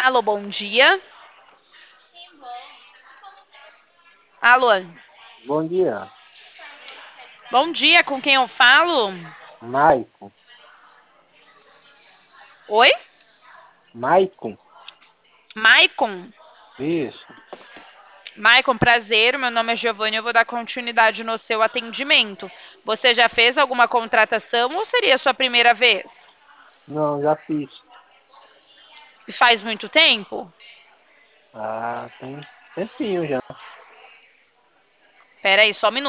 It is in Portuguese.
Alô, bom dia. Alô, Bom dia, bom dia, com quem eu falo? Maicon. Oi? Maicon? Maicon? Isso. Maicon, prazer, meu nome é Giovanni, eu vou dar continuidade no seu atendimento. Você já fez alguma contratação ou seria a sua primeira vez? Não, já fiz. E faz muito tempo? Ah, tem tempinho já. Pera aí, só um minuto.